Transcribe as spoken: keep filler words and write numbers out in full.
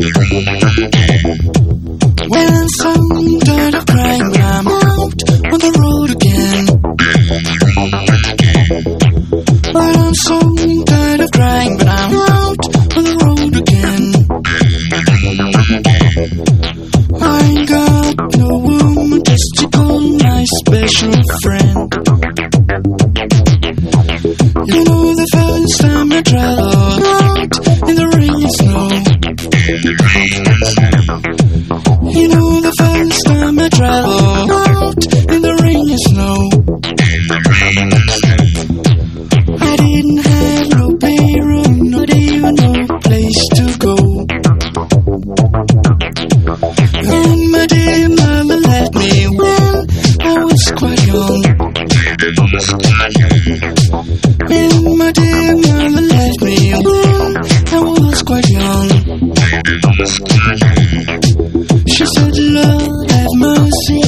Well, I'm so tired of crying, but I'm out on the road again. Well, I'm so tired of crying, but I'm out on the road again. I ain't got no woman just to call my special friend. You know the first time I tried out in the rain and snow. You know the first time I tried out in the rain and snow. I didn't have no payroll, not even no place to go. When my dear mother left me when I was quite young. When my dear mother left me when I was quite young. She said, Lord have mercy